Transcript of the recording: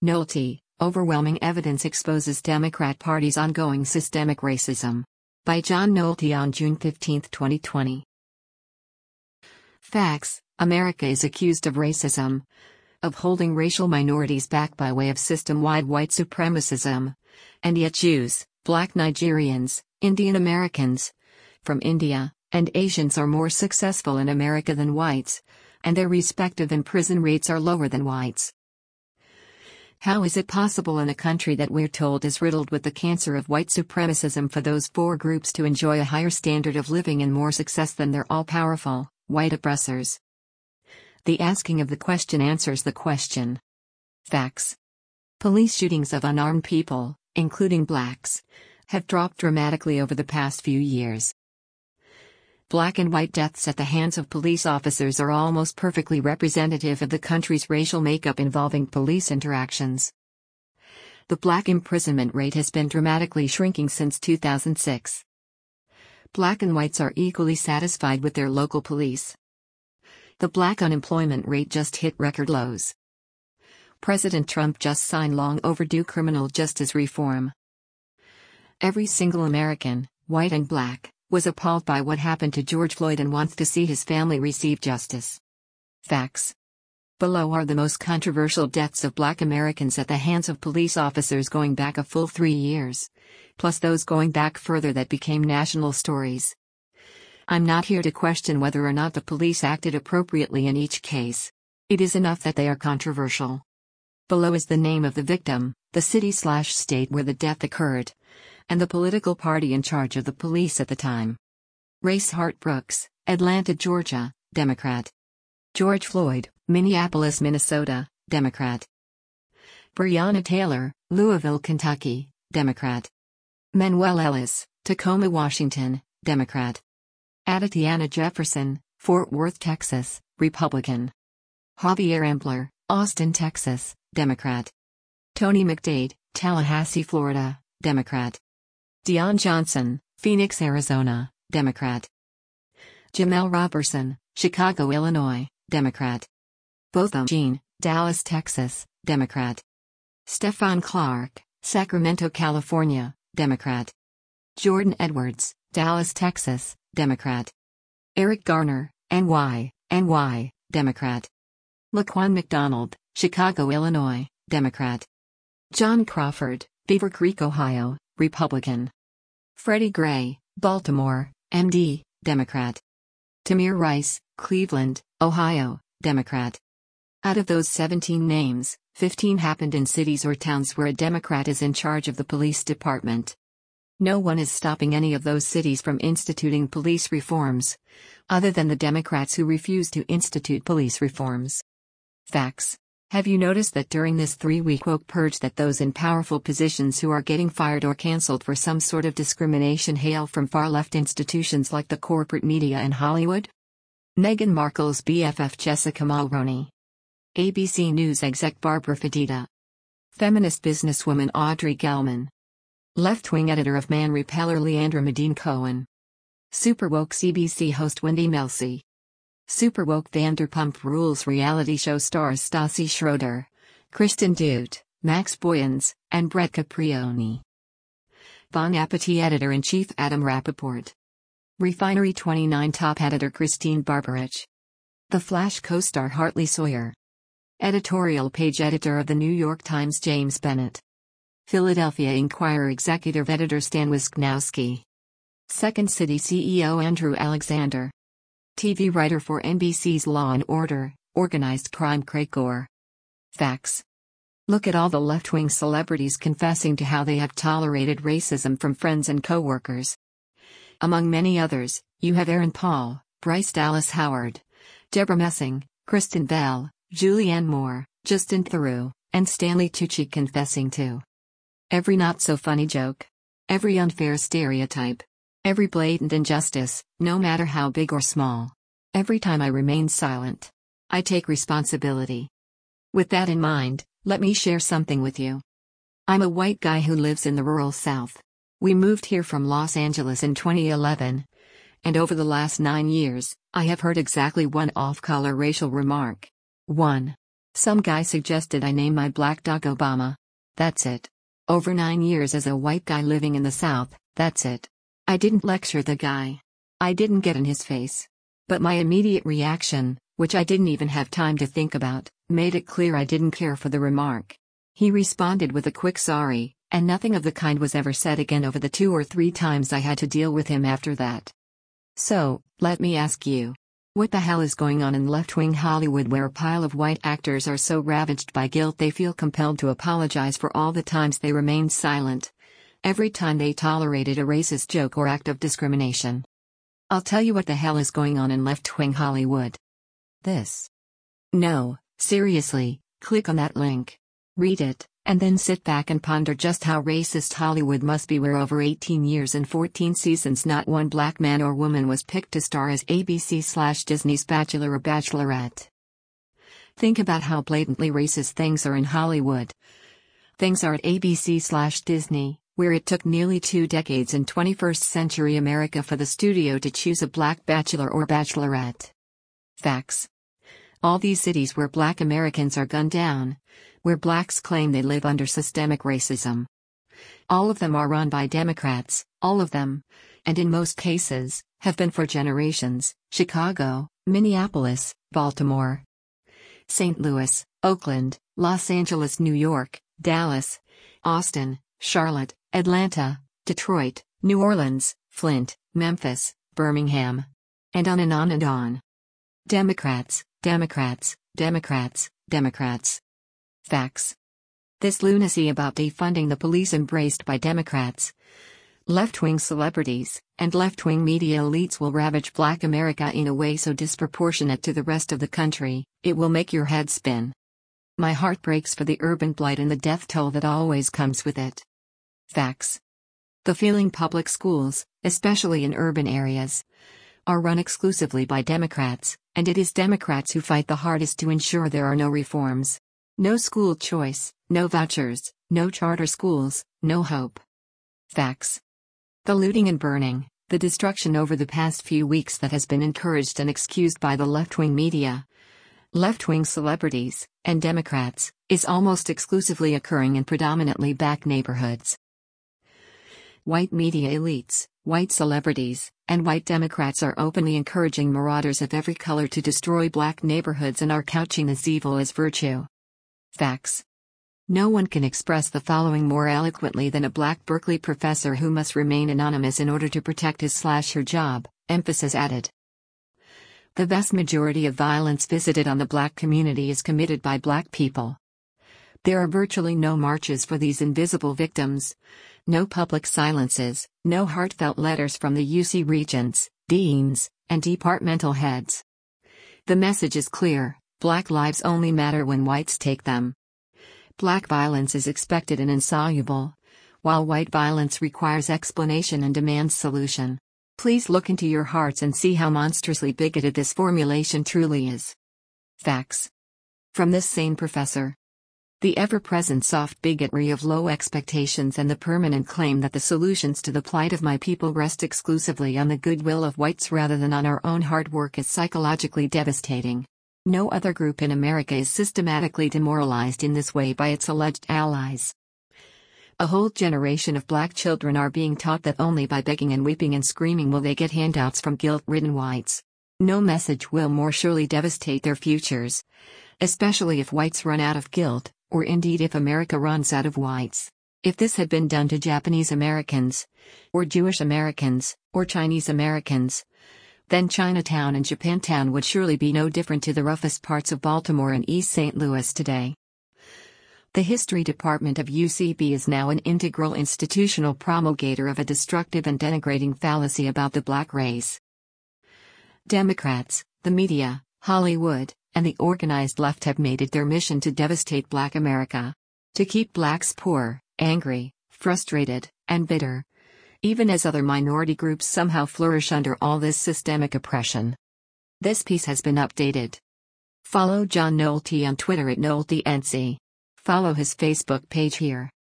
Nolte, overwhelming evidence exposes Democrat Party's ongoing systemic racism. By John Nolte on June 15, 2020. Facts: America is accused of racism, of holding racial minorities back by way of system-wide white supremacism. And yet Jews, Black Nigerians, Indian Americans from India, and Asians are more successful in America than whites, and their respective prison rates are lower than whites. How is it possible in a country that we're told is riddled with the cancer of white supremacism for those four groups to enjoy a higher standard of living and more success than their all-powerful, white oppressors? The asking of the question answers the question. Facts: Police shootings of unarmed people, including blacks, have dropped dramatically over the past few years. Black and white deaths at the hands of police officers are almost perfectly representative of the country's racial makeup involving police interactions. The black imprisonment rate has been dramatically shrinking since 2006. Black and whites are equally satisfied with their local police. The black unemployment rate just hit record lows. President Trump just signed long overdue criminal justice reform. Every single American, white and black, was appalled by what happened to George Floyd and wants to see his family receive justice. Facts: Below are the most controversial deaths of black Americans at the hands of police officers going back a full 3 years, plus those going back further that became national stories. I'm not here to question whether or not the police acted appropriately in each case. It is enough that they are controversial. Below is the name of the victim, the city/state where the death occurred, and the political party in charge of the police at the time. Race: Hart Brooks, Atlanta, Georgia, Democrat. George Floyd, Minneapolis, Minnesota, Democrat. Breonna Taylor, Louisville, Kentucky, Democrat. Manuel Ellis, Tacoma, Washington, Democrat. Adatiana Jefferson, Fort Worth, Texas, Republican. Javier Ambler, Austin, Texas, Democrat. Tony McDade, Tallahassee, Florida, Democrat. Dion Johnson, Phoenix, Arizona, Democrat. Jamel Robertson, Chicago, Illinois, Democrat. Botham Jean, Dallas, Texas, Democrat. Stephon Clark, Sacramento, California, Democrat. Jordan Edwards, Dallas, Texas, Democrat. Eric Garner, NY, Democrat. Laquan McDonald, Chicago, Illinois, Democrat. John Crawford, Beaver Creek, Ohio, Republican. Freddie Gray, Baltimore, MD, Democrat. Tamir Rice, Cleveland, Ohio, Democrat. Out of those 17 names, 15 happened in cities or towns where a Democrat is in charge of the police department. No one is stopping any of those cities from instituting police reforms, other than the Democrats who refuse to institute police reforms. Facts: Have you noticed that during this 3-week woke purge that those in powerful positions who are getting fired or cancelled for some sort of discrimination hail from far-left institutions like the corporate media and Hollywood? Meghan Markle's BFF Jessica Mulroney. ABC News exec Barbara Fedida. Feminist businesswoman Audrey Gelman. Left-wing editor of Man Repeller Leandra Medine Cohen. Superwoke CBC host Wendy Melcy. Superwoke Vanderpump Rules reality show stars Stassi Schroeder, Kristen Dutt, Max Boyens, and Brett Caprioni. Bon Appetit editor-in-chief Adam Rappaport. Refinery 29 top editor Christine Barberich. The Flash co-star Hartley Sawyer. Editorial page editor of the New York Times James Bennett. Philadelphia Inquirer executive editor Stan Wisgnowski. Second City CEO Andrew Alexander. TV writer for NBC's Law and Order, Organized Crime Craig Gore. Facts: Look at all the left-wing celebrities confessing to how they have tolerated racism from friends and co-workers. Among many others, you have Aaron Paul, Bryce Dallas Howard, Deborah Messing, Kristen Bell, Julianne Moore, Justin Theroux, and Stanley Tucci confessing to every not-so-funny joke, every unfair stereotype, every blatant injustice, no matter how big or small. Every time I remain silent, I take responsibility. With that in mind, let me share something with you. I'm a white guy who lives in the rural South. We moved here from Los Angeles in 2011, and over the last 9 years, I have heard exactly one off-color racial remark. 1. Some guy suggested I name my black dog Obama. That's it. Over 9 years as a white guy living in the South, that's it. I didn't lecture the guy. I didn't get in his face. But my immediate reaction, which I didn't even have time to think about, made it clear I didn't care for the remark. He responded with a quick sorry, and nothing of the kind was ever said again over the 2 or 3 times I had to deal with him after that. So, let me ask you. What the hell is going on in left-wing Hollywood where a pile of white actors are so ravaged by guilt they feel compelled to apologize for all the times they remained silent? Every time they tolerated a racist joke or act of discrimination. I'll tell you what the hell is going on in left-wing Hollywood. This. No, seriously, click on that link. Read it, and then sit back and ponder just how racist Hollywood must be where over 18 years and 14 seasons not one black man or woman was picked to star as ABC/Disney's Bachelor or Bachelorette. Think about how blatantly racist things are in Hollywood. Things are at ABC/Disney, where it took nearly 2 decades in 21st century America for the studio to choose a black bachelor or bachelorette. Facts. All these cities where black Americans are gunned down, where blacks claim they live under systemic racism. All of them are run by Democrats, all of them, and in most cases, have been for generations: Chicago, Minneapolis, Baltimore, St. Louis, Oakland, Los Angeles, New York, Dallas, Austin, Charlotte, Atlanta, Detroit, New Orleans, Flint, Memphis, Birmingham. And on and on and on. Democrats, Democrats, Democrats, Democrats. Facts. This lunacy about defunding the police embraced by Democrats, left-wing celebrities, and left-wing media elites will ravage black America in a way so disproportionate to the rest of the country, it will make your head spin. My heart breaks for the urban blight and the death toll that always comes with it. Facts. The failing public schools, especially in urban areas, are run exclusively by Democrats, and it is Democrats who fight the hardest to ensure there are no reforms. No school choice, no vouchers, no charter schools, no hope. Facts. The looting and burning, the destruction over the past few weeks that has been encouraged and excused by the left-wing media, left-wing celebrities, and Democrats, is almost exclusively occurring in predominantly black neighborhoods. White media elites, white celebrities, and white Democrats are openly encouraging marauders of every color to destroy black neighborhoods and are couching this evil as virtue. Facts. No one can express the following more eloquently than a black Berkeley professor who must remain anonymous in order to protect his/her job, emphasis added. The vast majority of violence visited on the black community is committed by black people. There are virtually no marches for these invisible victims, no public silences, no heartfelt letters from the UC regents, deans, and departmental heads. The message is clear: black lives only matter when whites take them. Black violence is expected and insoluble, while white violence requires explanation and demands solution. Please look into your hearts and see how monstrously bigoted this formulation truly is. Facts. From this same professor. The ever-present soft bigotry of low expectations and the permanent claim that the solutions to the plight of my people rest exclusively on the goodwill of whites rather than on our own hard work is psychologically devastating. No other group in America is systematically demoralized in this way by its alleged allies. A whole generation of black children are being taught that only by begging and weeping and screaming will they get handouts from guilt-ridden whites. No message will more surely devastate their futures, especially if whites run out of guilt, or indeed if America runs out of whites. If this had been done to Japanese Americans, or Jewish Americans, or Chinese Americans, then Chinatown and Japantown would surely be no different to the roughest parts of Baltimore and East St. Louis today. The History Department of UCB is now an integral institutional promulgator of a destructive and denigrating fallacy about the black race. Democrats, the media, Hollywood, and the organized left have made it their mission to devastate black America. To keep blacks poor, angry, frustrated, and bitter. Even as other minority groups somehow flourish under all this systemic oppression. This piece has been updated. Follow John Nolte on Twitter at NolteNC. Follow his Facebook page here.